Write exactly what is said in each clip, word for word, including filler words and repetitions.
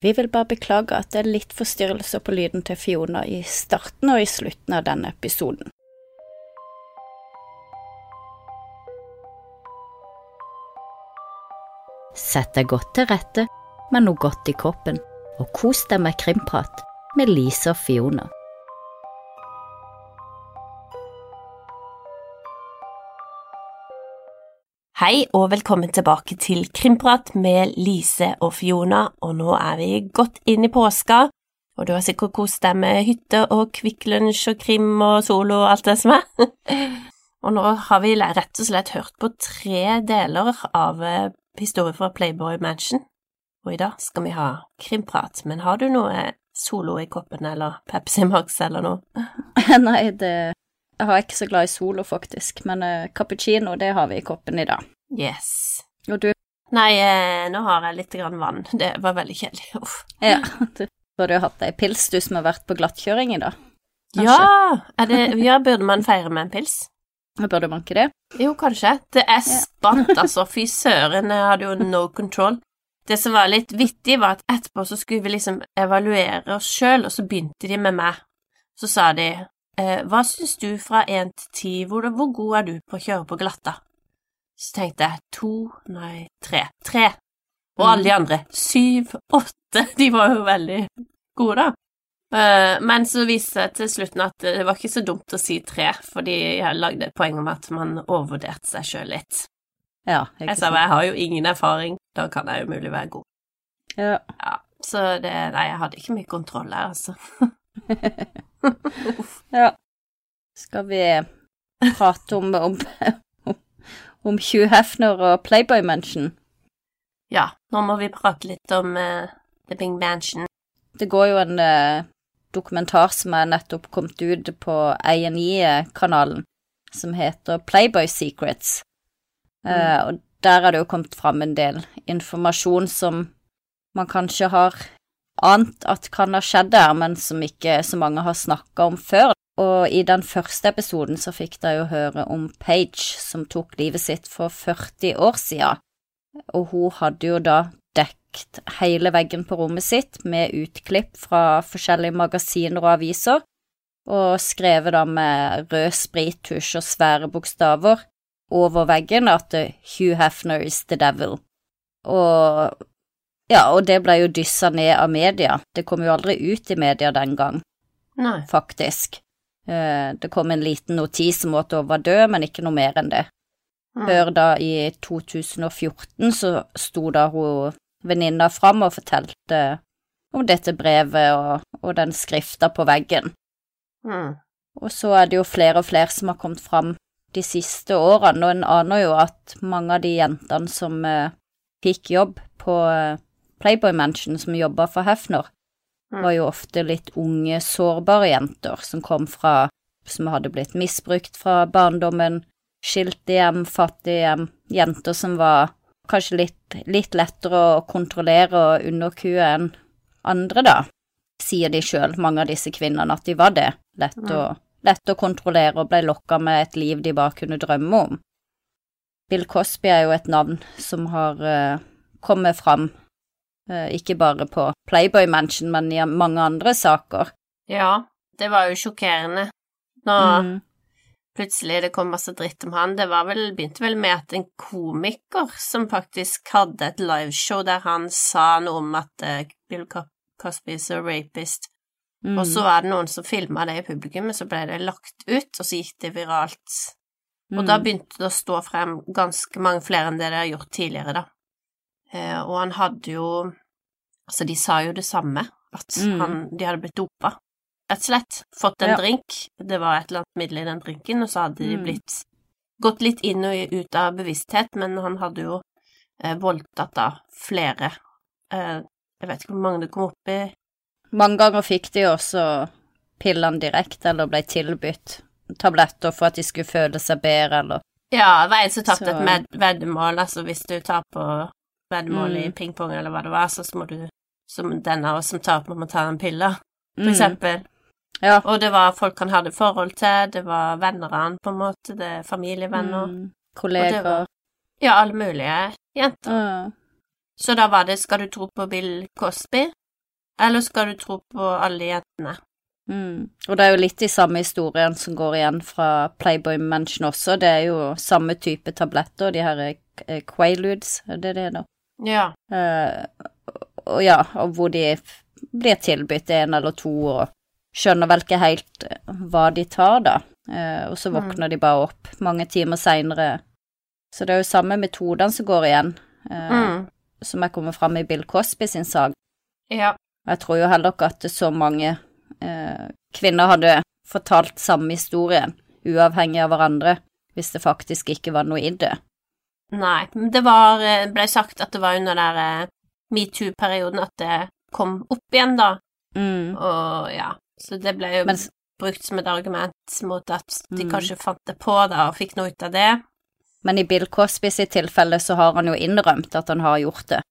Vi vil bare beklage at det er litt forstyrrelser på lyden til Fiona i starten og i slutten av denne episoden. Sett deg godt til rette med noe godt i kroppen, og kos deg med krimprat med Lise og Fiona. Hei og velkommen tilbake til Krimprat med Lise og Fiona, og nå er vi godt inn i påska, og du har sikkert kost deg med hytte og kvikklunsj og krim og solo og alt det som er. Og nå har vi rett og slett hørt på tre deler av historie fra Playboy Mansion, og i dag skal vi ha krimprat, men har du noe solo i koppen eller Pepsi Max eller noe? Nei, det... Jeg har ikke så glad i solo faktisk, men uh, cappuccino, det har vi i koppen i dag. Yes. Og du? Nei, eh, nå har jeg litt grann vann. Det var veldig kjedelig. Uff. Ja, du har du hatt deg pils, du som har vært på glattkjøring i dag? Ja, er det, ja, burde man feire med en pils? Burde man ikke det? Jo, kanskje. Det er spant, altså. Fy søren, jeg hadde jo no control. Det som var litt vittig var at etterpå så skulle vi liksom evaluere oss selv, og så begynte de med meg. Så sa de... Eh, hva synes du fra en til ti, hvor, hvor god er du på å kjøre på glatta? Så tenkte jeg, to, nei, tre, tre. Og mm. alle de andre, syv, åtte, de var jo veldig gode da. Eh, men så viste jeg til slutten at det var ikke så dumt å si tre, fordi jeg lagde et poeng om at man overvurderte seg selv litt. Ja, ikke jeg sa, jeg har jo ingen erfaring, da kan jeg jo mulig være god. Ja. Ja, så det, nei, jeg hadde ikke mye kontroll her, altså. Ja, skal vi prate om, om, om Hugh Hefner og Playboy Mansion? Ja, nå må vi prate litt om uh, The Big Mansion. Det går jo en uh, dokumentar som er nettopp kommet ut på A and E-kanalen, som heter Playboy Secrets. Uh, mm. Og der er det jo kommet fram en del informasjon som man kanskje har ant at kan ha skjedd der, men som ikke så mange har snakket om før. Og i den første episoden så fikk jeg jo høre om Paige, som tok livet sitt for førti år siden. Og hun hadde jo da dekt hele veggen på rommet sitt med utklipp fra forskjellige magasiner og aviser, og skrevet da med rød sprittusj og svære bokstaver over veggen at Hugh Hefner is the devil. Og ja, og det ble jo dysset ned av media. Det kom jo aldri ut i media den gang. Nei. Faktisk. Det kom en liten notis om at hun var død, men ikke noe mer enn det. Mm. Før da i to tusen og fjorten så sto da hun venninna fram og fortalte om dette brevet og, og den skrifta på veggen. Mm. Og så er det jo flere og flere som har kommet fram de siste årene, og en aner jo at mange av de jentene som eh, fikk jobb på eh, Playboy Mansion, som jobbet for Hefner, mm. var jo ofte litt unge, sårbare jenter som kom fra, som hadde blitt misbrukt fra barndommen, skilte hjem, fattige hjem, jenter som var kanskje litt, litt lettere å kontrollere og underkue enn andre da, sier de selv, mange av disse kvinnerne, at de var det, lett, mm. å, lett å kontrollere og ble lokket med et liv de bare kunne drømme om. Bill Cosby er jo et navn som har uh, kommet fram, Uh, ikke bare på Playboy Mansion, men i mange andre saker. Ja, det var jo sjokkerende. Nå mm. plutselig det kom masse dritt om han. Det var vel, begynte vel med at en komiker som faktisk hadde et liveshow der han sa noe om at uh, Bill Cosby er rapist. Mm. Og så var det noen som filmet det i publikum, og så ble det lagt ut, og så gikk det viralt. Mm. Og da begynte det å stå frem ganske mange flere enn det det har gjort tidligere da. Eh, og han hadde jo, altså de sa jo det samme, at mm. han, de hadde blitt dopet, rett og slett, fått en ja. drink, det var et eller annet middel i den drinken, og så hadde de blitt, gått litt inn og ut av bevissthet, men han hadde jo eh, voldtatt da flere, eh, jeg vet ikke hvor mange det kom opp i. Mange ganger fikk de også pillene direkte, eller ble tilbytt tabletter for at de skulle føle seg bedre, eller... Ja, det var en som tappte et med- veddemål, altså hvis du tar på veddemål mm. i pingpong eller hva det var, så må du, som denne og som tar på, må ta en pille, for mm. eksempel. Ja. Og det var folk han hadde forhold til, det var venner han på en måte, det er familievenner. Mm. Kolleger. Var, ja, alle mulige jenter. Mm. Så da var det, skal du tro på Bill Cosby, Eller skal du tro på alle jentene? Mm. Og det er jo litt i samme historien som går igjen fra Playboy Mansion også. Det er jo samme type tabletter, de her eh, Quaaludes, er det det da? Ja. Uh, og ja, og hvor de blir tilbytt en eller to, og skjønner vel ikke helt hva de tar da. Uh, og så våkner mm. de bare opp mange timer senere. Så det er jo samme metodene som går igjen, uh, mm. som er kommet frem i Bill Cosby sin sag. Ja. Jeg tror jo heller ikke at så mange uh, kvinner hadde fortalt samme historien, uavhengig av hverandre, hvis det faktisk ikke var noe i det. Nei, det var, ble sagt at det var under der uh, MeToo-perioden at det kom opp igjen da. Mm. Og ja, så det ble jo Men, brukt som et argument mot at de mm. kanskje fant det på da, og fikk noe ut av det. Men i Bill Cosby sitt tilfelle så har han jo innrømt at han har gjort det.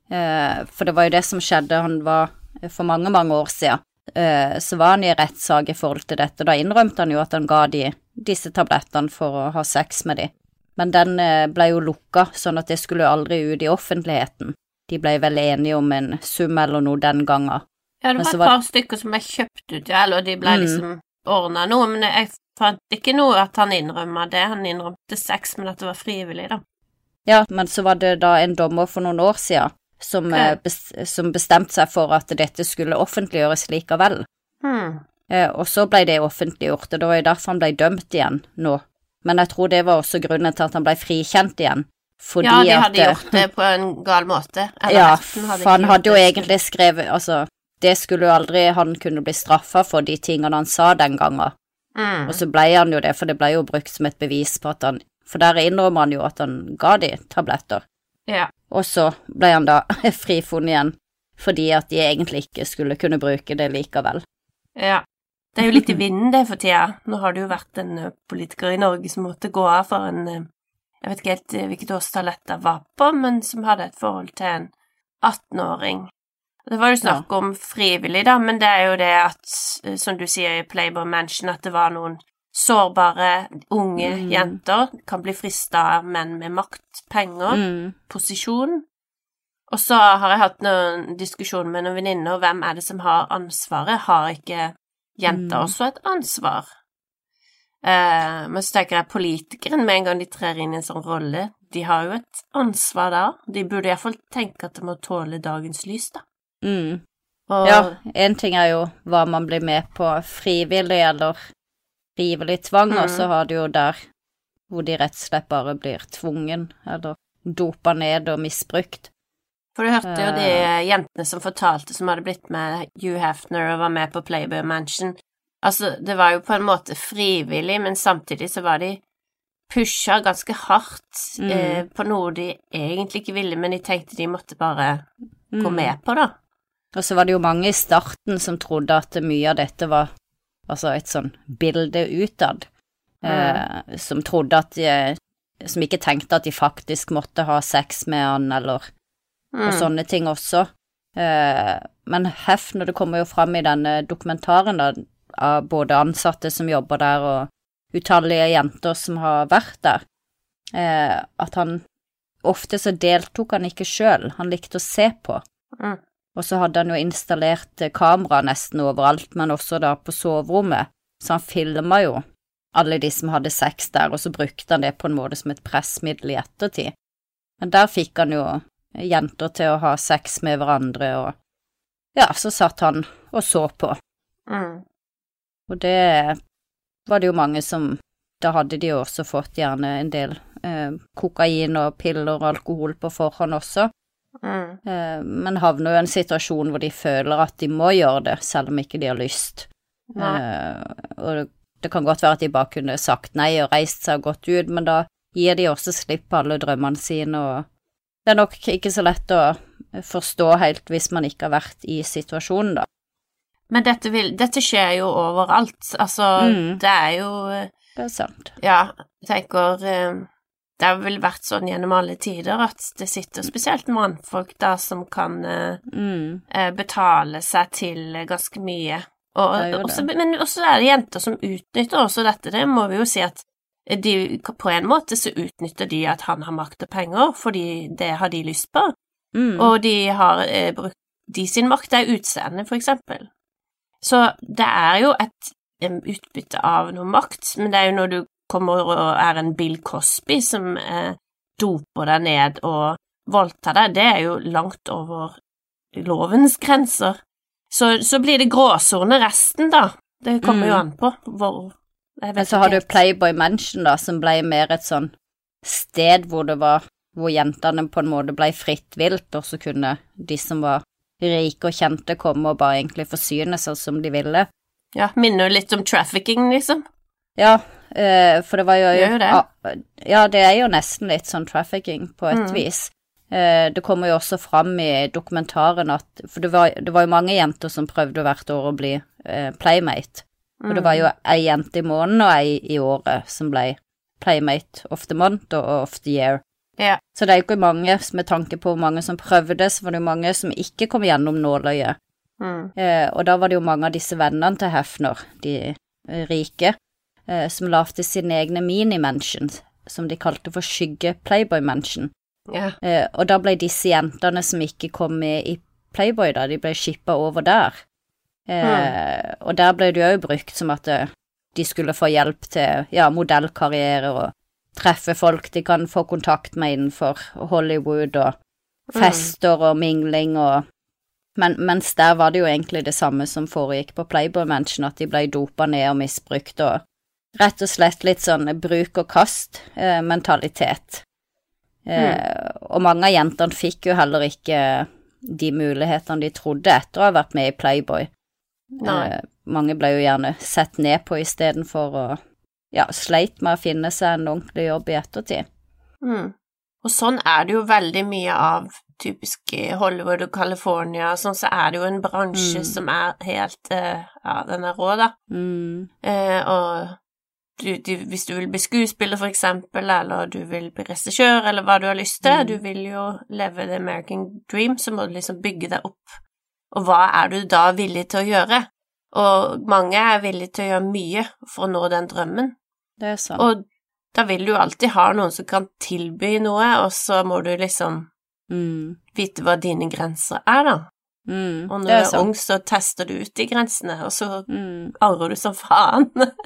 Uh, for det var jo det som skjedde, han var for mange, mange år siden, uh, så var han i rettssak i forhold til dette. Da innrømte han jo at han ga de disse tablettene for å ha sex med de. Men den uh, ble jo lukket, sånn at det skulle aldri ut i offentligheten. De ble vel enige om en sum eller noe den gangen. Ja, det var et var... par stykker som ble kjøpt ut, ja, eller de ble mm. liksom ordnet noe, men jeg fant ikke noe at han innrømmet det. Han innrømte sex, men at det var frivillig da. Ja, men så var det da en dommer for noen år siden som, okay. best, som bestemte seg for at dette skulle offentliggjøres likevel. Hmm. Eh, og så ble det offentliggjort, og det var jo derfor han ble dømt igjen nå. Men jeg tror det var også grunnen til at han ble frikjent igjen. Fordi ja, de hadde at, gjort det på en gal måte. Eller ja, hadde for han hadde jo egentlig skrevet, altså, det skulle jo aldri han kunne bli straffet for de tingene han sa den gangen. Mm. Og så ble han jo det, for det ble jo brukt som et bevis på at han, for der innrømmer han jo at han ga de tabletter. Ja. Og så ble han da frifunnet igjen, fordi at de egentlig ikke skulle kunne bruke det likevel. Ja, det er jo litt i vinden det for tida. Nå har det jo vært en politiker i Norge som måtte gå av for en, jeg vet ikke helt hvilket årstall dette var på, men som hadde et forhold til en atten-åring. Det var jo snakk om frivillig da, men det er jo det at, som du sier i Playboy Mansion, at det var noen sårbare unge mm. jenter, kan bli fristet av menn med makt, penger, mm. posisjon. Og så har jeg hatt noen diskusjoner med noen venninner, og hvem er det som har ansvaret? Har ikke jenter mm. også et ansvar? Eh, men så tenker jeg politikeren, med en gang de trer inn i en sånn rolle, de har jo et ansvar da. De burde i hvert fall tenke at de må tåle dagens lys da. Mm. Og... Ja, en ting er jo hva man blir med på frivillig eller frivillig tvang, mm. og så har du jo der hvor de rett og slett bare blir tvungen eller dopa ned og misbrukt. For du hørte jo de jentene som fortalte som hadde blitt med Hugh Hefner og var med på Playboy Mansion. Altså, det var jo på en måte frivillig, men samtidig så var de pusha ganske hardt mm. eh, på noe de egentlig ikke ville, men de tenkte de måtte bare mm. gå med på da. Og så var det jo mange i starten som trodde at mye av dette var altså et sånn bilde utad, mm. eh, som trodde at de, som ikke tenkte at de faktisk måtte ha sex med han, eller mm. og sånne ting også. Eh, men Hefner, det kommer jo frem i denne dokumentaren da, av både ansatte som jobber der, og utallige jenter som har vært der, eh, at han ofte så deltok han ikke selv, han likte å se på. Mm. Og så hadde han jo installert kamera nesten overalt, men også da på soverommet, så han filmet jo alle de som hadde sex der, og så brukte han det på en måte som et pressmiddel i ettertid. Men der fikk han jo jenter til å ha sex med hverandre, og ja, så satt han og så på. Mm. Og det var det jo mange som, da hadde de jo også fått gjerne en del eh, kokain og piller og alkohol på forhånd også. Mm. Eh, men havner jo i en situasjon hvor de føler at de må gjøre det, selv om ikke de har lyst. Eh, og det, det kan godt være at de bare kunne sagt nei og reist seg og gått ut, men da gir de også slipp på alle drømmene sine, og det er nok ikke så lett å forstå helt hvis man ikke har vært i situasjonen da. Men dette, vil, dette skjer jo overalt, altså mm. det er jo Det er sant. Ja, jeg tenker det har vel vært sånn gjennom alle tider at det sitter spesielt mannfolk da som kan mm. betale seg til ganske mye. Og, også, men også er det jenter som utnytter også dette. Det må vi jo si at de, på en måte så utnytter de at han har makt og penger, fordi det har de lyst på. Mm. Og de har eh, brukt, de sin makt er utseende, for eksempel. Så det er jo et um, utbytte av noe makt, men det er jo når du kommer og er en Bill Cosby som eh, doper deg ned og voldtar deg, det er jo langt over lovens grenser. Så, så blir det gråsone resten, da. Det kommer mm. jo an på hvor... Men så har du Playboy Mansion, da, som ble mer et sånn sted hvor det var, hvor jentene på en måte ble fritt vilt, og så kunne de som var rike og kjente komme og bare egentlig forsyne seg som de ville. Ja, minner litt om trafficking, liksom. Ja, eh, for det var jo... Gjør det? Ah, ja, det er jo nesten litt sånn trafficking på et mm. vis. Eh, det kommer jo også fram i dokumentaren at, for det var, det var jo mange jenter som prøvde hvert år å bli eh, playmate. Og det var jo ei jente i måneden og ei i året som ble Playmate of the Month og of the Year. Ja. Så det er jo ikke mange, med tanke på mange som prøvde, så var det jo mange som ikke kom gjennom nåløyet. Mm. Eh, og da var det jo mange av disse vennene til Hefner, de rike, eh, som lavte sine egne mini-mansions, som de kalte for skygge Playboy Mansion. Ja. Eh, og da ble disse jentene som ikke kom med i Playboy da, de ble shippet over der. Eh, mm. Og der ble det jo brukt som at de skulle få hjelp til ja, modellkarriere og treffe folk de kan få kontakt med innenfor Hollywood og fester mm. og mingling og Men, mens der var det jo egentlig det samme som foregikk på Playboy Mansion, at de ble dopet ned og misbrukt og rett og slett litt sånn bruk og kast eh, mentalitet. Eh, mm. Og mange av jentene fikk jo heller ikke de mulighetene de trodde etter å ha vært med i Playboy. Eh, mange ble jo gjerne sett ned på i stedet for å ja, sleit med å finne seg en ordentlig jobb i ettertid. Mm. Og sånn er det jo veldig mye av typisk i Hollywood og California, sånn så er det jo en bransje mm. som er helt, eh, ja, den er rå da. Mm. Eh, og du, du, hvis du vil bli skuespiller for eksempel, eller du vil bli regissør, eller hva du har lyst til, mm. du vil jo leve the American dream, så må du liksom bygge deg opp. Og hva er du da villig til å gjøre? Og mange er villige til å gjøre mye for å nå den drømmen. Det er sant. Og da vil du alltid ha noen som kan tilby noe, og så må du liksom mm. vite hva dine grenser er da. Mm, og når du er, er ung, så tester du ut de grensene, og så mm. angrer du som faen.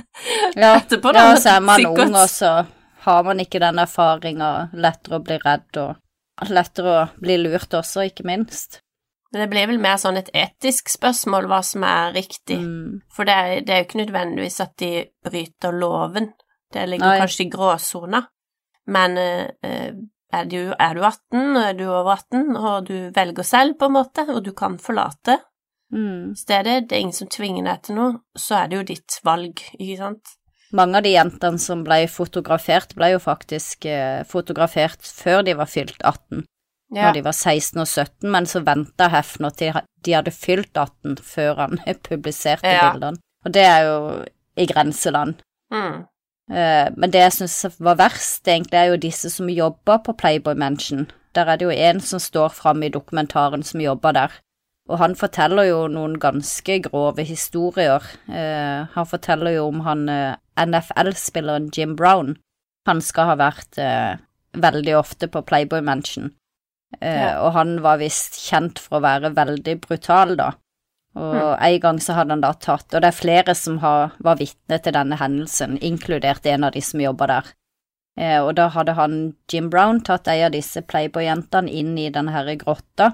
ja, etterpå, da, ja, så er man sikkert ung, og så har man ikke den erfaringen, lettere å bli redd, og lettere å bli lurt også, ikke minst. Men det blir vel mer sånn et etisk spørsmål hva som er riktig, mm. for det er, det er jo ikke nødvendigvis at de bryter loven, det ligger Nei. kanskje i gråsona, men eh, er, du, er du atten, er du over atten, og du velger selv på en måte, og du kan forlate mm. stedet, det er ingen som tvinger deg til noe, så er det jo ditt valg, ikke sant? Mange av de jentene som ble fotografert, ble jo faktisk eh, fotografert før de var fylt atten. Ja. Når de var seksten og sytten, men så ventet Hefner til de hadde fylt atten før han publiserte ja. bildene. Og det er jo i grenseland. Mm. Uh, men det jeg synes var verst, egentlig er jo disse som jobber på Playboy Mansion. Der er det jo en som står frem i dokumentaren som jobber der. Og han forteller jo noen ganske grove historier. Uh, han forteller jo om han uh, N F L-spilleren Jim Brown. Han skal ha vært uh, veldig ofte på Playboy Mansion. Uh, ja. Og han var vist kjent for å være veldig brutal da, og mm. en gang så hadde han da tatt, og det er flere som har, var vitne til denne hendelsen, inkludert en av de som jobber der, uh, og da hadde han, Jim Brown, tatt en av disse Playboy-jentene inn i denne her grotta.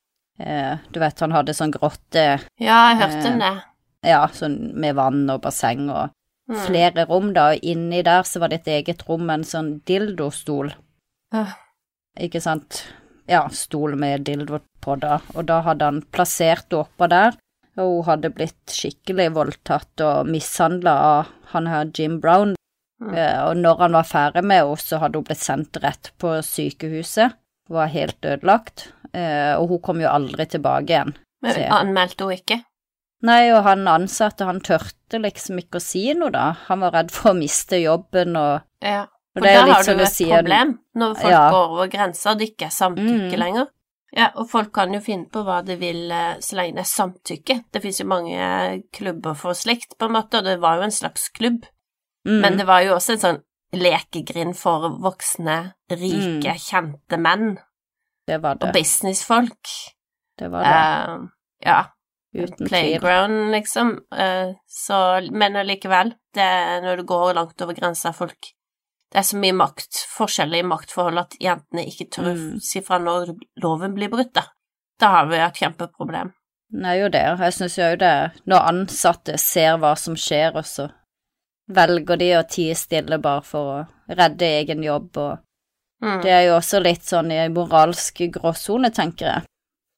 Uh, du vet, han hadde sånn grotte. Ja, jeg hørte uh, det. Ja, sånn med vann og basseng og mm. flere rom da, og inni der så var det et eget rom med en sånn dildostol. Uh. Ikke sant? Ja, stol med dildo på da, og da hadde han plassert oppå der, og hun hadde blitt skikkelig voldtatt og mishandlet av han her Jim Brown, mm. uh, og når han var ferdig med henne, så hadde hun blitt sendt rett på sykehuset, var helt ødelagt, uh, og hun kom jo aldri tilbake igjen. Men anmeldte hun ikke? Nei, og han ansatte, han tørte liksom ikke å si noe da, han var redd for å miste jobben, og... Ja. Og da har sånn du et sier, problem når folk ja. går over grenser og det ikke er samtykke mm. lenger. Ja, og folk kan jo finne på hva de vil så lenge det er samtykke. Det finnes jo mange klubber for slikt på en måte, og det var jo en slags klubb. Mm. Men det var jo også en sånn lekegrind for voksne, rike, mm. kjente menn. Det var det. Og businessfolk. Det var det. Uh, ja. Uten Playground, tvil. Liksom. Uh, så, men allikevel, det, når du går langt over grensa, folk det er så mye makt, forskjellig maktforhold at jentene ikke tør mm. si fra når loven blir brutt, da. Da har vi et kjempeproblem. Det er jo det, og jeg synes jo det, når ansatte ser hva som skjer, og så velger de å tie stille bare for å redde egen jobb, og mm. det er jo også litt sånn i moralsk gråzone, tenker jeg.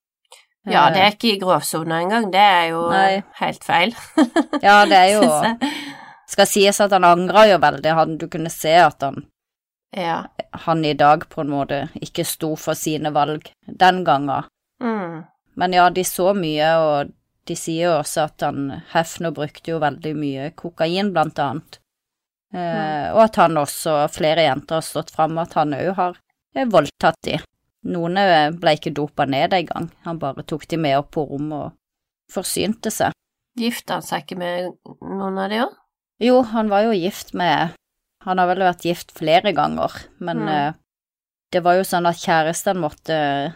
Ja, det er ikke i gråzone engang, det er jo Nei. Helt feil. Ja, det er jo... Skal sies at han angrer jo veldig, han, du kunne se at han, ja. han i dag på en måte ikke sto for sine valg den gangen. Mm. Men ja, de så mye, og de sier jo også at han, Hefner brukte jo veldig mye kokain blant annet. Eh, mm. Og at han også, flere jenter har stått frem, at han jo har voldtatt de. Noen ble ikke dopet ned en gang, han bare tok de med opp på rom og forsynte seg. Gifte han seg ikke med noen av de også? Jo, han var jo gift med, han har vel vært gift flere ganger, men mm. uh, det var jo sånn at kjæresten måtte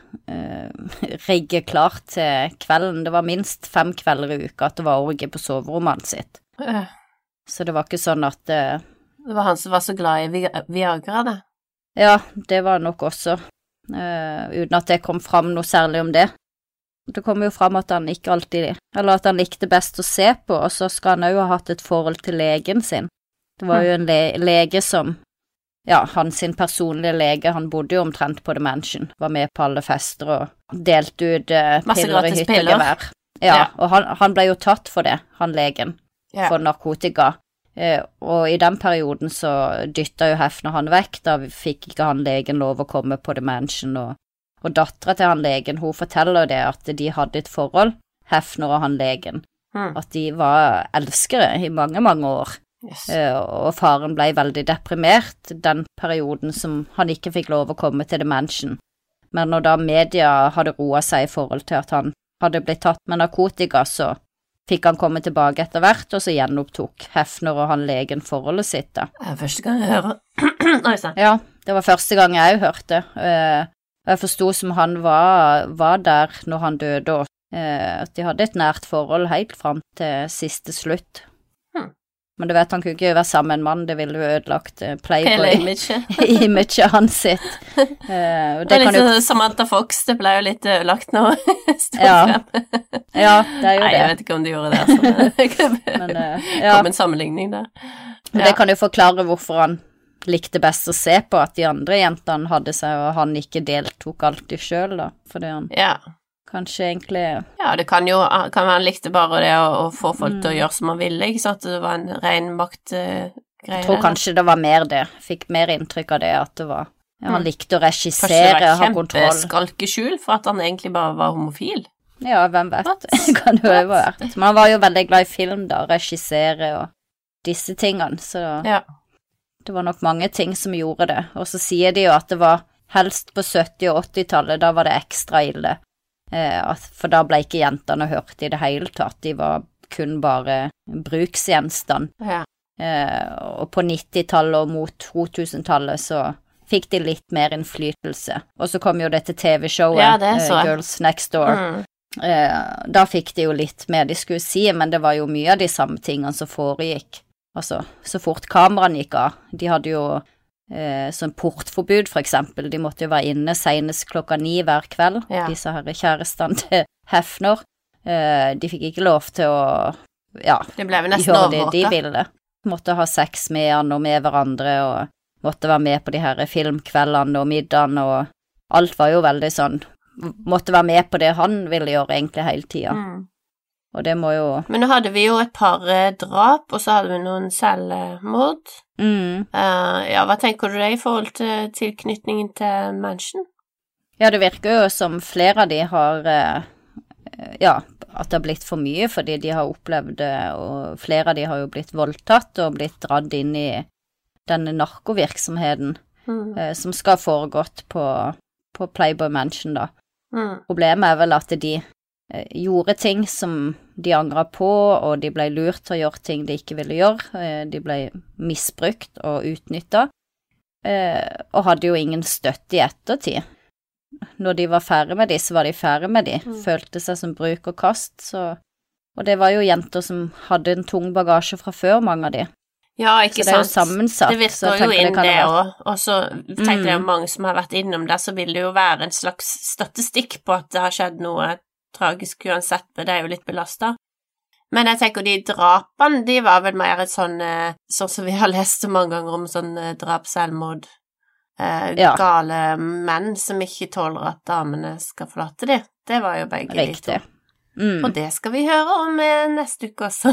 uh, rigge klart til kvelden. Det var minst fem kvelder i uka at det var orgie på soverommet sitt. Uh. Så det var ikke sånn at... Uh, det var han som var så glad i Viagra, det. Ja, det var nok også, uh, uten at det kom fram noe særlig om det. Det kommer jo frem at han ikke alltid, eller at han likte best å se på, og så skal han jo ha hatt et forhold til legen sin. Det var jo en le lege som, ja, hans sin personlige lege, han bodde jo omtrent på The Mansion, var med på alle fester og delte ut uh, piller i hytt og gevær. Ja, ja, og han, han ble jo tatt for det, han legen, ja. For narkotika. Uh, og i den perioden så dyttet jo Hefner han vekk, da fikk ikke han legen lov å komme på The Mansion, og Og datteren til han legen, hun forteller det at de hadde et forhold, Hefner og han legen, mm. at de var elskere i mange, mange år. Yes. Uh, og faren ble veldig deprimert den perioden som han ikke fikk lov å komme til The Mansion. Men når da media hadde roet seg i forhold til at han hadde blitt tatt med narkotika, så fikk han komme tilbake etter hvert, og så gjenopptok Hefner og han legen forholdet sitt da. Det er første gang jeg hører. Oi, sant. Ja, det var første gang jeg hørte. Uh, Jeg forstod som han var, var der når han døde, og eh, at de hadde et nært forhold helt frem til siste slutt. Hmm. Men du vet, han kunne ikke være sammen med en mann, det ville jo ødelagt eh, Playboy-imaget hans sitt. Eh, og det, det er litt jo... Samantha Fox, det ble jo litt ødelagt nå. ja. ja, det er jo Nei, det. Jeg vet ikke om de gjorde det. Altså. Men, uh, ja. Kom en sammenligning der. Ja. Det kan jo forklare hvorfor han likte best å se på at de andre jentene hadde seg, og han ikke deltok alltid selv da, fordi han ja. Kanskje egentlig... Ja, det kan jo, kan han likte bare det å, å få folk mm. til å gjøre som han ville, ikke sant, det var en ren maktgreie. Uh, Jeg tror kanskje det var mer det, fikk mer inntrykk av det, at det var, ja, han likte å regissere, ha kontroll. Kanskje det var kjempeskalkeskjul for at han egentlig bare var homofil? Ja, hvem vet, kan jo ha vært. Men han var jo veldig glad i film da, regissere og disse tingene, så... Ja. Det var nok mange ting som gjorde det, og så sier de jo at det var helst på sytti- og åttitallet, da var det ekstra ille, eh, for da ble ikke jentene hørt i det hele tatt, de var kun bare bruksgjenstand. Ja. Eh, og på nittitallet og mot totusentallet så fikk de litt mer innflytelse, og så kom jo dette T V-showet, ja, det uh, Girls Next Door. Mm. Eh, da fikk de jo litt mer de skulle si, men det var jo mye av de samme tingene som foregikk. Altså, så fort kameraen gikk av, de hadde jo eh, sånn portforbud for eksempel, de måtte jo være inne senest klokka ni hver kveld, ja. Disse her kjærestene til Hefner, eh, de fikk ikke lov til å, ja, det ble vel nesten gjøre det de ville, måtte ha sex med han og med hverandre, og måtte være med på de her filmkveldene og middagene, og alt var jo veldig sånn, måtte være med på det han ville gjøre egentlig hele tiden. Mm. Og det må jo... Men nå hadde vi jo et par drap, og så hadde vi noen selvmord. Mm. Uh, ja, hva tenker du det i forhold til tilknytningen til Mansion? Ja, det virker jo som flere av de har, uh, ja, at det har blitt for mye, fordi de har opplevd det, og flere av de har jo blitt voldtatt og blitt dratt inn i denne narkovirksomheten, mm. uh, som skal ha foregått på, på Playboy Mansion da. Mm. Problemet er vel at de gjorde ting som de angret på, og de ble lurt til å gjøre ting de ikke ville gjøre, de ble misbrukt og utnyttet, og hadde jo ingen støtte i ettertid. når de var ferdig med de, så var de ferdig med de. Mm. Følte seg som bruk og kast, så... Og det var jo jenter som hadde en tung bagasje fra før, mange av de. Ja, ikke sant. Så det er jo sammensatt. Det virker jo inn det også, og så tenker mm. jeg mange som har vært innom det, så vil det jo være en slags statistikk på at det har skjedd noe tragisk uansett, men det er jo litt belastet. Men jeg tenker de drapene, de var vel mer et sånn, sånn som vi har lest så mange ganger om sånn drap, selvmord, eh, ja. Gale menn som ikke tåler at damene skal forlate de. Det var jo begge Riktig. De to. Mm. Og det skal vi høre om neste uke også.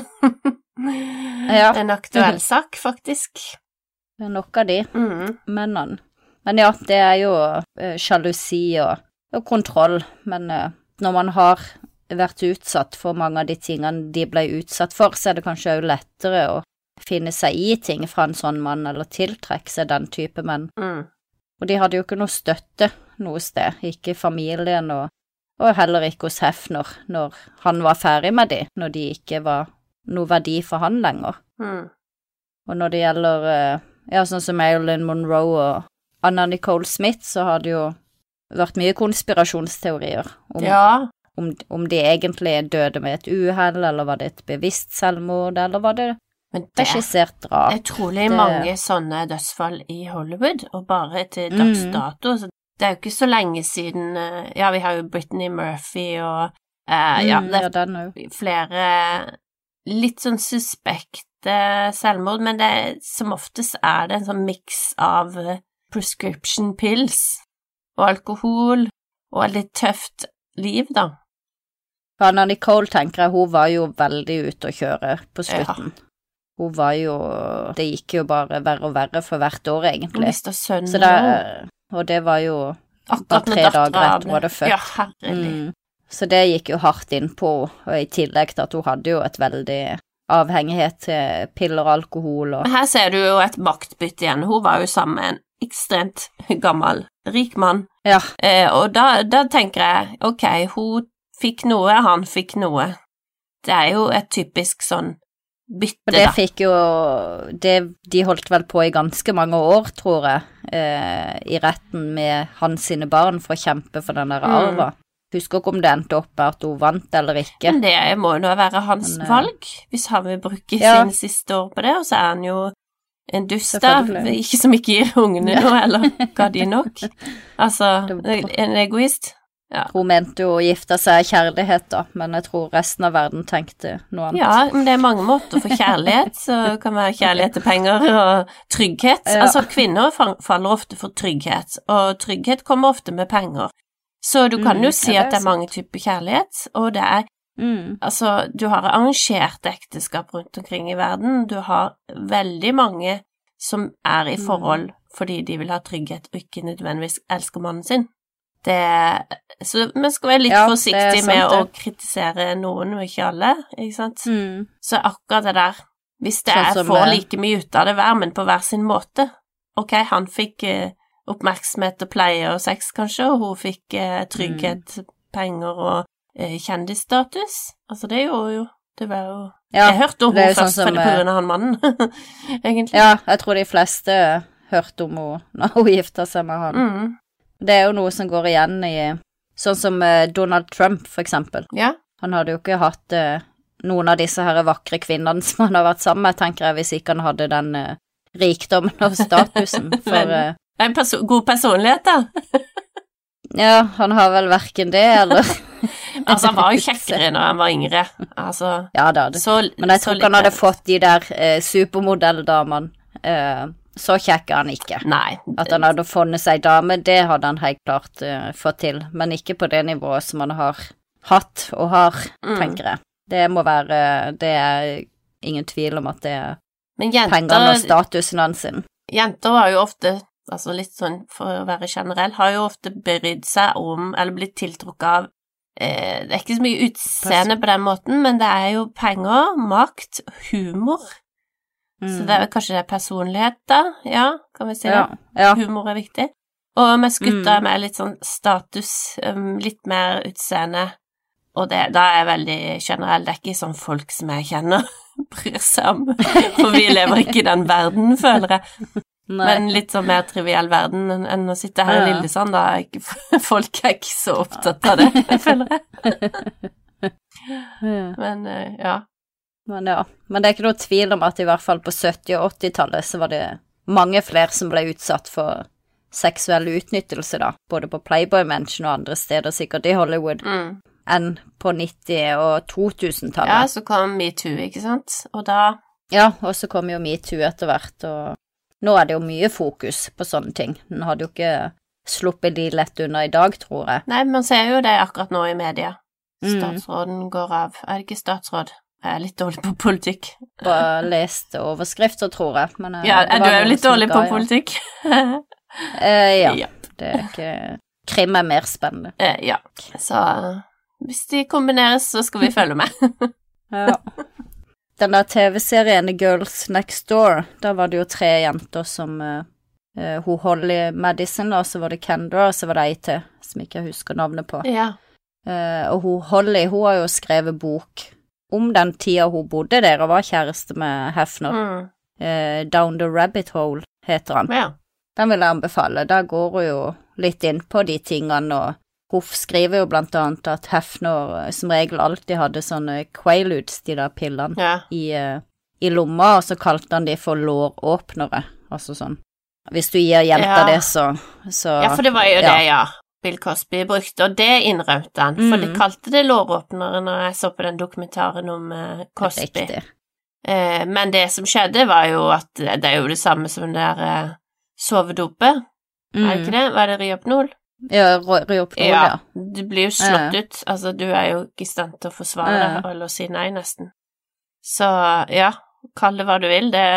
Ja. En aktuell sak, faktisk. Det er nok av de mm. mennene. Men ja, det er jo uh, sjalusi og, og kontroll, men uh, når man har vært utsatt for mange av de tingene de ble utsatt for, så er det kanskje også lettere å finne seg i ting fra en sånn mann, eller tiltrekke seg den type menn. Mm. Og de hadde jo ikke noe støtte noe sted, ikke familien og og heller ikke hos Hefner når han var ferdig med de, når de ikke var noe verdi for han lenger. Mm. Og når det gjelder, ja, sånn som Marilyn Monroe og Anna Nicole Smith, så har det jo vært mye konspirasjonsteorier om, ja. om, om de egentlig døde med et uhell, eller var det et bevisst selvmord, eller var det regissert drap. Det er utrolig det... mange sånne dødsfall i Hollywood, og bare til dags dato, så det er jo ikke så lenge siden, ja, vi har jo Brittany Murphy og, eh, ja, det er mm, ja, flere litt sånn suspekte selvmord, men det, som oftest er det en sånn mix av prescription pills og alkohol og et litt tøft liv, da. Anna Nicole, tenker jeg, hun var jo veldig ute å kjøre på slutten. Ja. Hun var jo, det gikk jo bare verre og verre for hvert år, egentlig. Hun mistet sønnen. Så det, og det var jo bare tre dager etter hun hadde født. Ja, herlig. Mm. Så det gikk jo hardt inn på, og i tillegg til at hun hadde jo et veldig avhengighet til piller og alkohol. Og... Her ser du jo et maktbytte igjen. Hun var jo sammen med en ekstremt gammel, rik mann. Ja. Eh, og da, da tenker jeg, ok, hun fikk noe, han fikk noe. Det er jo et typisk sånn bytte, og det da. Fikk jo, det, de holdt vel på i ganske mange år, tror jeg, eh, i retten med hans sine barn for å kjempe for den der mm. arva. Husker ikke om det endte opp med at hun vant eller ikke. Men det må jo nå være hans Men, valg, hvis han vil bruke ja. Sine siste år på det, og så er han jo en dust der, ikke som ikke gir ungene noe, eller ga de nok. Altså, en egoist. Ja. Hun mente jo å gifte seg kjærlighet da, men jeg tror resten av verden tenkte noe annet. Ja, men det er mange måter for kjærlighet, så det kan være kjærlighet til penger og trygghet. Ja. Altså, kvinner faller ofte for trygghet, og trygghet kommer ofte med penger. Så du kan mm, jo si at det er mange typer kjærlighet, og det er, mm. altså, du har arrangert ekteskap rundt omkring i verden, du har veldig mange som er i forhold mm. fordi de vil ha trygghet og ikke nødvendigvis elsker mannen sin. Det, så vi skal være litt ja, forsiktige med å kritisere noen og ikke alle, ikke sant? Mm. Så akkurat det der, hvis det er for like mye ut av det hver, men på hver sin måte, ok, han fikk eh, oppmerksomhet og pleie og sex kanskje, og hun fikk eh, trygghet, mm. penger og eh, kjendisstatus, altså det gjorde jo, det var jo, ja, jeg hørte om hun først sånn på grunn av han mannen, egentlig. Ja, jeg tror de fleste hørte om hun når hun giftet seg med han. Mm. Det er jo noe som går igjen i, sånn som Donald Trump, for eksempel. Ja. Han hadde jo ikke hatt uh, noen av disse her vakre kvinnene som han har vært sammen med, tenker jeg, hvis ikke han hadde den uh, rikdommen og statusen. For, uh, en perso- god personlighet, da. Ja, han har vel hverken det, eller... altså, han var jo kjekkere når han var yngre. Altså, ja, da, det. Så, men jeg tror ikke han hadde fått de der uh, supermodelldamene. Uh, Så kjekk han ikke. Nei. At han hadde funnet seg dame, det hadde han helt klart uh, fått til, men ikke på det nivået som han har hatt og har, mm. tenker jeg. Det må være, det er ingen tvil om at det er jenter, pengene og statusen hans sin. Jenter har jo ofte, altså litt sånn for å være generell, har jo ofte brydd seg om, eller blitt tiltrukket av, eh, det er ikke så mye utseende på den måten, men det er jo penger, makt, humor. Mm. Så det er kanskje det er personlighet da, ja, kan vi si det? Ja, ja. Humor er viktig. Og mens gutta mm. med litt sånn status, um, litt mer utseende, og det, da er jeg veldig generell, det er ikke sånn folk som jeg kjenner bryr seg om, for vi lever ikke i den verden, føler jeg. Nei. Men litt sånn mer triviell verden enn, enn å sitte her ja. I Lillesand, da. Ikke, folk er ikke så opptatt av det, føler jeg. Men, ja. Men ja, men det er ikke noe tvil om at i hvert fall på sytti- og åttitallet så var det mange flere som ble utsatt for seksuell utnyttelse da, både på Playboy Mansion og andre steder, sikkert i Hollywood, mm. enn på nitti- og to-tusen-tallet. Ja, så kom MeToo, ikke sant? Og da... Ja, og så kom jo MeToo etter hvert, og nå er det jo mye fokus på sånne ting. Den hadde jo ikke sluppet de lett unna i dag, tror jeg. Nei, man ser jo det akkurat nå i media. Statsråden mm. går av. Er det ikke statsråd? Jeg er litt dårlig på politikk. Bare lest overskrifter, tror jeg. Men, ja, er du er jo litt dårlig på politikk? eh, ja, ja, det er ikke... Krim er mer spennende. Eh, ja, så hvis de kombineres, så skal vi følge med. Ja. Den der T V-serien Girls Next Door, da var det jo tre jenter som... Uh, uh, hun Holly Madison, og så var det Kendra, og så var det ei til, som ikke jeg husker navnet på. Ja. Uh, og hun Holly, hun har jo skrevet bok om den tida hun bodde der og var kjæreste med Hefner. Mm. Uh, Down the Rabbit Hole heter han. Ja. Den vil jeg anbefale. Der går hun jo litt inn på de tingene, og hun skriver jo blant annet at Hefner som regel alltid hadde sånne Quaaludes, de der pillene, ja. i, uh, i lomma, og så kalte han de for låråpnere, altså sånn. Hvis du gir jenta ja. Det, så, så... Ja, for det var jo ja. Det, ja. Bill Cosby brukte, og det innrømte han, for mm. de kalte det låråpnere når jeg så på den dokumentaren om uh, Cosby. Eh, men det som skjedde var jo at det er jo det samme som det der uh, sovedopet, mm. er det ikke det? Var det Ryopnol? Ja, Ryopnol, ja. Ja, du blir jo slått ja. Ut, altså du er jo ikke i stand til å forsvare ja. Det, eller si nei nesten. Så ja, kall det hva du vil, det,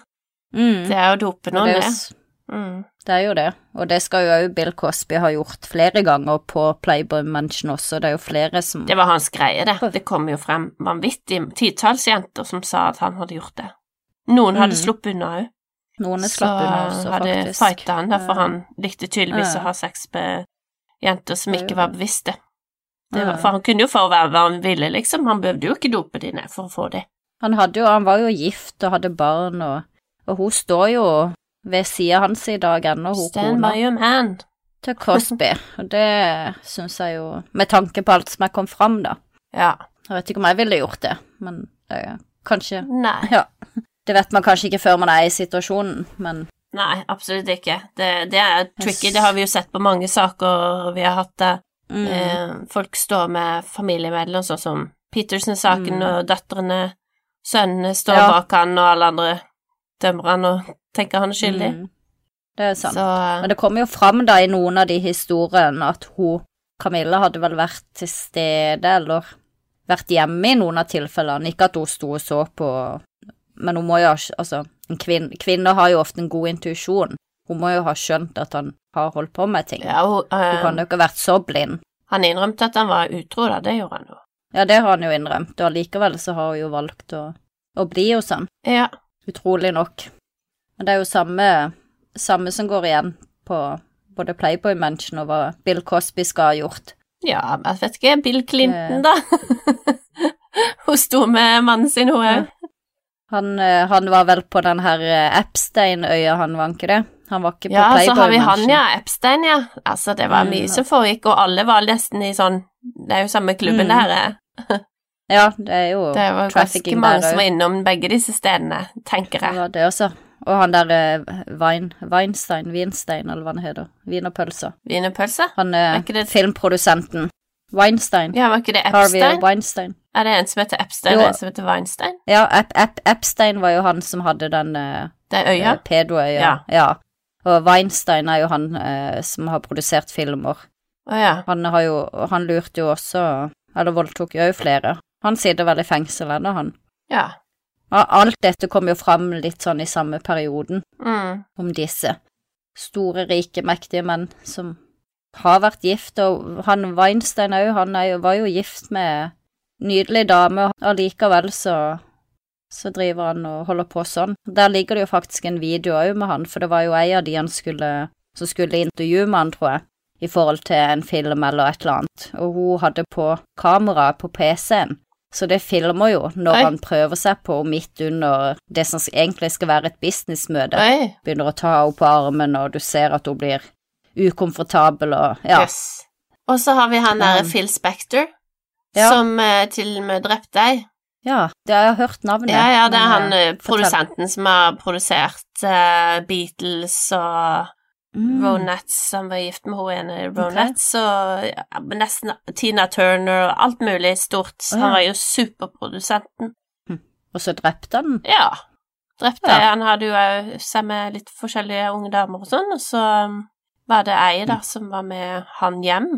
mm. det er jo dope noen, det. Mm. Det er jo det, og det skal jo Bill Cosby ha gjort flere ganger på Playboy Mansion også, det er jo flere som... Det var hans greie, det. Det kom jo frem vanvittig titals jenter som sa at han hadde gjort det. Noen hadde mm. sluppet unna jo. Noen hadde sluppet unna også, faktisk. Så hadde fightet han, derfor han likte tydeligvis ja. Å ha sex med jenter som ikke var bevisste. Det var, for han kunne jo få være hva han ville, liksom. Han behøvde jo ikke dope de ned for å få det. Han hadde jo, han var jo gift og hadde barn, og, og hun står jo... ved siden hans i dag ennå, hun Stand by your man. Til Cosby, og det synes jeg jo, med tanke på alt som er kom fram da. Ja. Jeg vet ikke om jeg ville gjort det, men det er kanskje... Nei. Ja, det vet man kanskje ikke før man er i situasjonen, men... Nei, absolutt ikke. Det, det er tricky, det har vi jo sett på mange saker vi har hatt det. Mm. Eh, folk står med familiemedlemmer, sånn som Peterson-saken, mm. og døtrene, sønnene står ja. Bak han, og alle andre dømmer han, og tenker han er skyldig. Mm. Det er sant. Så, men det kommer jo frem da i noen av de historiene at hun, Camilla, hadde vel vært til stede, eller vært hjemme i noen av tilfellene. Ikke at hun sto og så på, men hun må jo ha, altså, en kvin, kvinner har jo ofte en god intuisjon. Hun må jo ha skjønt at han har holdt på med ting. Ja, hun, uh, hun kan jo ikke ha vært så blind. Han innrømte at han var utro da, det gjorde han jo. Ja, det har han jo innrømt, og likevel så har hun jo valgt å, å bli hos han. Ja. Utrolig nok. Men det er jo samme, samme som går igjen på både Playboy Mansion og hva Bill Cosby skal ha gjort. Ja, jeg vet ikke, Bill Clinton da. Hun sto med mannen sin, hun er. Han, han var vel på den her Epstein-øya, han var ikke det? Han var ikke på ja, Playboy Mansion. Ja, så har vi han, ja, Epstein, ja. Altså, det var mye mm. som foregikk, og alle var nesten i sånn, det er jo samme klubben mm. det her er. Ja, det er jo det var ganske mange som var innom begge disse stedene, tenker jeg. Ja, det også. Og han der uh, Wein, Weinstein, Weinstein, eller hva han heter. Wienerpølse. Wienerpølse? Han er uh, det... filmprodusenten. Weinstein. Ja, var ikke det Epstein? Harvey Weinstein. Er det en som heter Epstein, og en som heter Weinstein? Ja, Ep Ep Epstein var jo han som hadde den uh, Det er øya? Uh, pedo-øya. Ja. ja. Og Weinstein er jo han uh, som har produsert filmer. Å ja. Han har jo, han lurte jo også, eller voldtok jo flere. Han sitter vel i fengsel ennå, han. Ja. Alt dette kom jo frem litt sånn i samme perioden, mm. om disse store, rike, mektige menn som har vært gift, og han Weinstein også, han er jo, var jo gift med nydelig dame, og allikevel så, så driver han og holder på sånn. Der ligger det jo faktisk en video også med han, for det var jo en av de han skulle, som skulle intervjue med han, tror jeg, i forhold til en film eller et eller annet, og hun hadde på kamera på P C-en, Så det filmer jo når Oi. han prøver seg på midt under det som egentlig skal være et businessmøte. Oi. Begynner å ta henne på armen, og du ser at hun blir ukomfortabel, og ja. Yes. Og så har vi han der Um, Phil Spector, ja. som eh, til og med drepte deg. Ja, det har jeg hørt navnet. Ja, ja, det er men, han eh, eh, produsenten som har produsert eh, Beatles og mm. Ronettes, han var gift med hun ene Ronettes, og ja, nesten Tina Turner og alt mulig stort. Oh, ja. Han var jo superprodusenten. Og så drepte han. Ja, drepte Ja. Han hadde jo eh, seg med litt forskjellige unge damer og sånn, og så um, var det ei da som var med han hjem.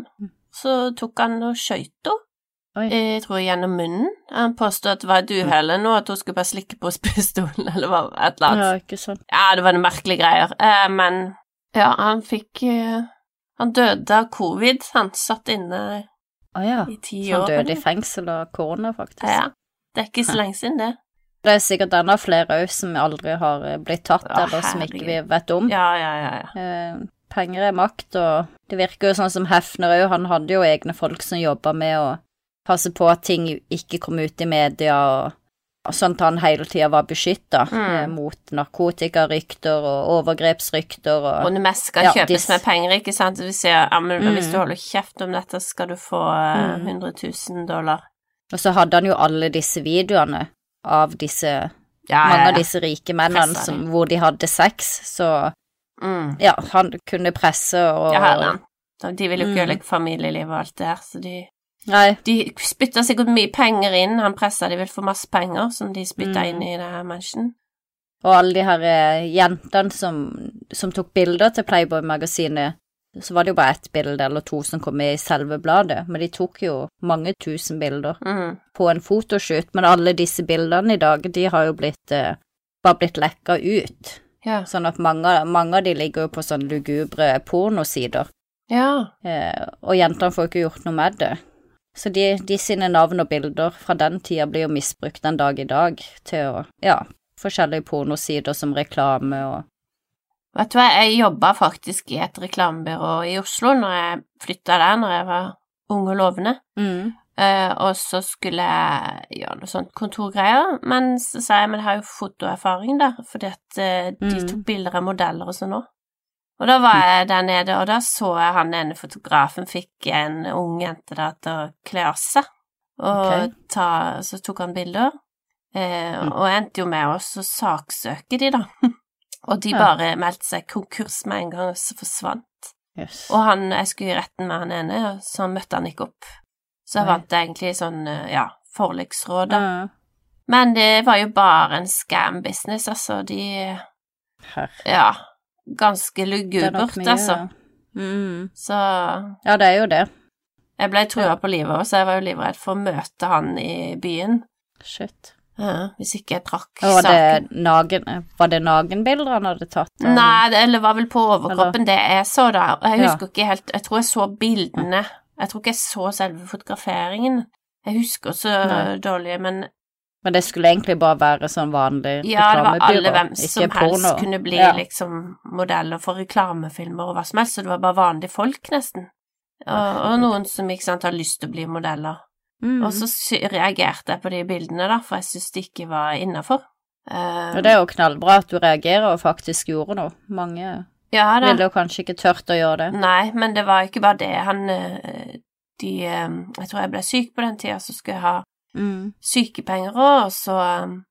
Så tok han og skjøt henne. Oi. Jeg tror gjennom munnen. Han påstod at det var et uhell nå, at hun skulle bare slikke på pistolen, eller hva, et eller annet. Ja, ikke sånn. Ja, det var noen merkelige greier. Eh, men ja, han fikk eh, Han døde av covid. Han satt inne Å ja, i ti så han år. døde i fengsel av korona, faktisk. Ja, det er ikke så lenge siden, det. Det er sikkert enda flere også som aldri har eh, blitt tatt, Å, eller som ikke vi herregud. vet om. Ja, ja, ja. ja. Eh, penger er makt, og det virker jo sånn som Hefner også, han hadde jo egne folk som jobbet med å passe på at ting ikke kom ut i media, og, og sånn at han hele tiden var beskyttet Mm. eh, mot narkotikarykter og overgrepsrykter. Og, Og det meste skal Ja, kjøpes dis- med penger, ikke sant? Vi sier, ja, men Mm. hvis du holder kjeft om dette, skal du få eh, Mm. hundre tusen dollar. og så hadde han jo alle disse videoene av disse, Ja, mange ja, av ja. disse rike mennene Presset som, de. hvor de hadde sex, så Mm. ja, han kunne presse og Ja, hadde han. Så De ville jo ikke Mm. ødelegge familieliv og alt det her, så de, Nei, de spytta sikkert mye penger inn. Han pressa de vel for masse penger som de spytta Mm. inn i det her mansion. og alle de her eh, jentene som, som tok bilder til Playboy-magasinet, så var det jo bare ett bilde eller to som kom med i selve bladet, men de tok jo mange tusen bilder Mm. på en fotoshoot, men alle disse bildene i dag, de har jo blitt, eh, bare blitt lekka ut, Ja. sånn at mange, mange av de ligger jo på sånn lugubre pornosider, ja. eh, og jentene får jo ikke gjort noe med det. Så de, de sine navn og bilder fra den tida blir jo misbrukt den dag i dag til å, ja, forskjellige pornosider som reklame og Vet du hva, jeg jobba faktisk i et reklamebyrå i Oslo når jeg flytta der når jeg var ung og lovende. mm. Eh, og så skulle jeg gjøre noe sånt kontorgreier, men så sa jeg, men jeg har jo fotoerfaring der, fordi at eh, de Mm. tok bilder av modeller og sånn også. Og da var jeg der nede, og da så jeg han ene fotografen fikk en ung jente der til å kle av seg, og Ok. ta, så tok han bilder, eh, Mm. og endte jo med oss å saksøke de da. Og de Ja. bare meldte seg konkurs med en gang, og så forsvant. Yes. Og han, jeg skulle i retten med han ene, og så møtte han ikke opp. Så jeg Nei. vant egentlig sånn, eh, ja, forliksråd da. Ja. Men det var jo bare en scam-business, altså. De, Her. ja, ganske Det er nok lugubert, mye, altså. Mm. Så Ja, det er jo det. jeg ble trua på livet også, så jeg var jo livredd for å møte han i byen. Shit. Ja, hvis ikke jeg trakk Og var saken. det nagen, var det nagenbilder han hadde tatt? av- Nei, det, eller var vel på overkroppen det jeg så da. Og jeg Ja. husker ikke helt, jeg tror jeg så bildene. Jeg tror ikke jeg så selve fotograferingen. Jeg husker så Nei. dårlig, men Men det skulle egentlig bare være sånn vanlig ja, det var reklamebyrå, alle hvem ikke som porno. helst kunne bli Ja. liksom modeller for reklamefilmer og hva som helst, så det var bare vanlige folk nesten. Og, og Herregud. noen som ikke sant har lyst til å bli modeller. Mm. Og så sy- reagerte jeg på de bildene da, for jeg synes det ikke var innenfor. Uh, Og det er jo knallbra at du reagerer og faktisk gjorde noe. Mange ja da. ville jo kanskje ikke tørt å gjøre det. Nei, men det var ikke bare det. Han eh, De eh, Jeg tror jeg ble syk på den tida, så skulle jeg ha Mm. sykepenger òg, og så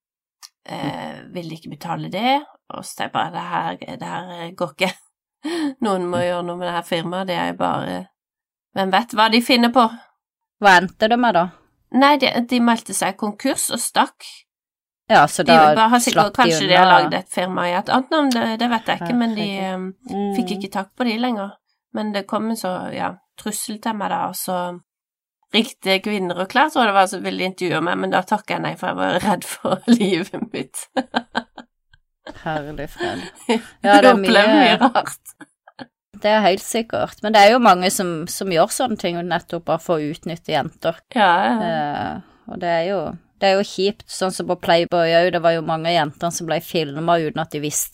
eh, ville de ikke betale det. Og så tenkte jeg bare det her, det her går ikke. Noen må gjøre noe med det her firmaet. Det er jo bare Hvem vet hva de finner på? Hva endte det med, da? Nei, de, de meldte seg konkurs og stakk. Ja, så De da bare har sikkert, slapp de Kanskje unna. de har lagd et firma i et annet navn, det, det vet jeg ikke, men de eh, Mm. fikk ikke tak på de lenger. Men det kom en så, ja, trussel til meg da, og så ringte Kvinner og Klær, tror jeg det var, som ville intervjue meg, men da takket jeg nei, for jeg var redd for livet mitt. Herlig fred. Ja, Ja, det er opplever mye mye- rart. Det er helt sikkert. Men det er jo mange som, som gjør sånne ting, nettopp bare for å utnytte jenter. Ja, ja. Eh, og det er jo det er jo kjipt, sånn som på Playboy òg, det var jo mange jenter som ble filma uten at de visste det.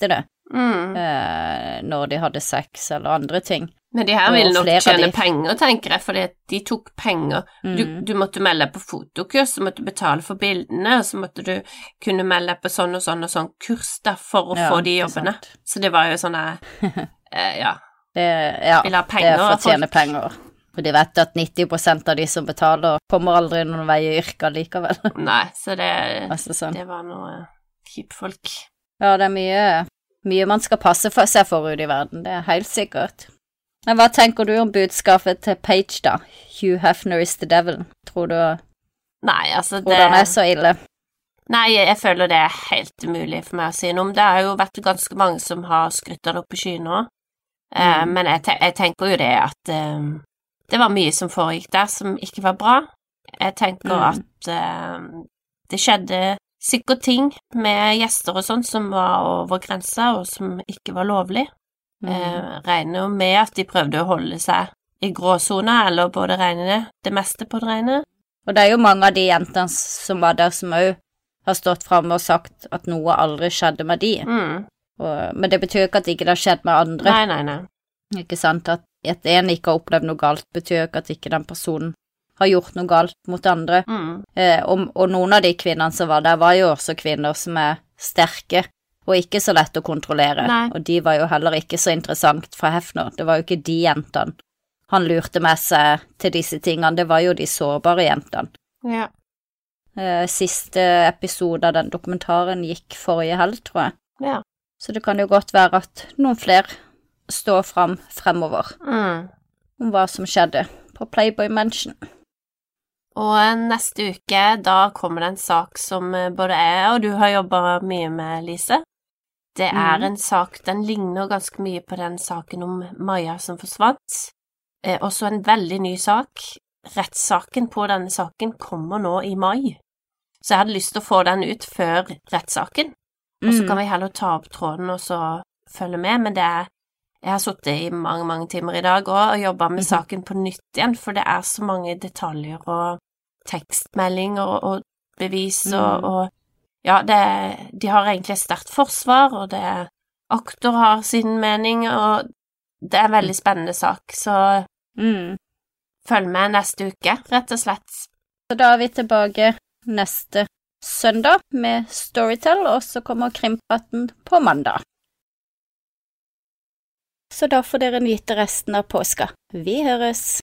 Mm. eh, når de hadde sex eller andre ting. Men de her Og ville nok flere av tjene de- penger, tenker jeg, fordi at de tok penger. Mm. Du, du måtte melde deg på fotokurs, så måtte du betale for bildene, og så måtte du kunne melde deg på sånn og sånn og sånn kurs da, for å Ja, få de ikke jobbene. sant. Så det var jo sånn eh, ja, Det, ja, Vil ha det penger er for av å tjene folk. penger. Og de vet at nitti prosent av de som betaler, kommer aldri noen vei i yrket likevel. nei, så det, altså sånn. det var noe kjipfolk. Ja, det er mye, mye man skal passe for seg for ute i verden, det er helt sikkert. Men hva tenker du om budskapet til Paige da? Hugh Hefner is the devil. Tror du Nei, altså det hvordan er så ille? Nei, jeg føler det er helt umulig for meg å si noe om. Det har jo vært ganske mange som har skrytt av det opp i skyen nå. Eh, Mm. men jeg, te jeg tenker jo det at eh, det var mye som foregikk der som ikke var bra. Jeg tenker Mm. at eh, det skjedde sikkert ting med gjester og sånn som var over grensa, og som ikke var lovlig. Mm. Eh, regner jo med at de prøvde å holde seg i gråsona, eller både regne det meste på det rene. Og det er jo mange av de jentene som var der som også har stått frem og sagt at noe aldri skjedde med de. Mm. Og, men det betyr ikke at ikke det har skjedd med andre. Nei, nei, nei. Ikke sant? At at en ikke har opplevd noe galt, betyr ikke at ikke den personen har gjort noe galt mot andre. Mm. Eh, og, og noen av de kvinnene som var der, var jo også kvinner som er sterke, og ikke så lett å kontrollere. Nei. Og de var jo heller ikke så interessant for Hefner. Det var jo ikke de jentene han lurte med seg til disse tingene, det var jo de sårbare jentene. Ja. Eh, siste episode av den dokumentaren gikk forrige helg, tror jeg. Ja. Så det kan jo godt være at noen flere står frem fremover Mm. om hva som skjedde på Playboy Mansion. Og neste uke, da kommer det en sak som både jeg og du har jobbet mye med, Lise. Det er Mhm. en sak, den ligner ganske mye på den saken om Maja som forsvant. Eh, også en veldig ny sak. Rettssaken på denne saken kommer nå i mai. Så jeg hadde lyst til å få den ut før rettssaken. Og så Mm. kan vi heller ta opp tråden og så følge med, men det er jeg har sittet i mange, mange timer i dag også, og jobbet med Mhm. saken på nytt igjen, for det er så mange detaljer og tekstmeldinger og, og bevis og, Mm. og ja, det, de har egentlig et sterkt forsvar, og det aktor har sin mening, og det er en veldig spennende sak, så Mm. følg med neste uke, rett og slett. Så da er vi tilbake neste søndag med Storytel, og så kommer Krimpraten på mandag. Så da får dere nyte resten av påska. Vi høres!